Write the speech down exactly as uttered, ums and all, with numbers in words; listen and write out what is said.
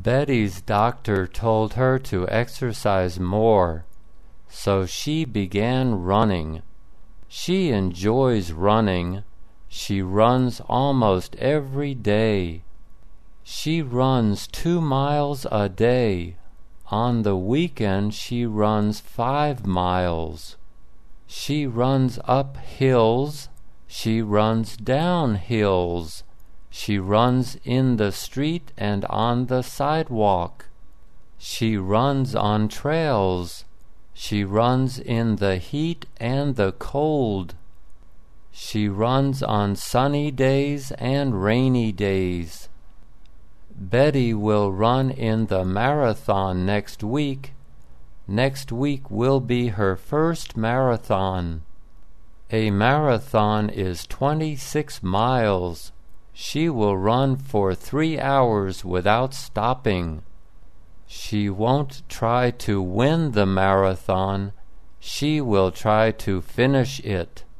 Betty's doctor told her to exercise more, so she began running. She enjoys running. She runs almost every day. She runs two miles a day. On the weekend she runs five miles. She runs up hills. She runs down hills. She runs in the street and on the sidewalk. She runs on trails. She runs in the heat and the cold. She runs on sunny days and rainy days. Betty will run in the marathon next week. Next week will be her first marathon. A marathon is twenty-six miles. She will run for three hours without stopping. She won't try to win the marathon. She will try to finish it.